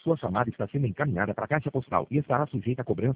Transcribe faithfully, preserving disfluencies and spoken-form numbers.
Sua chamada está sendo encaminhada para a caixa postal e estará sujeita a cobrança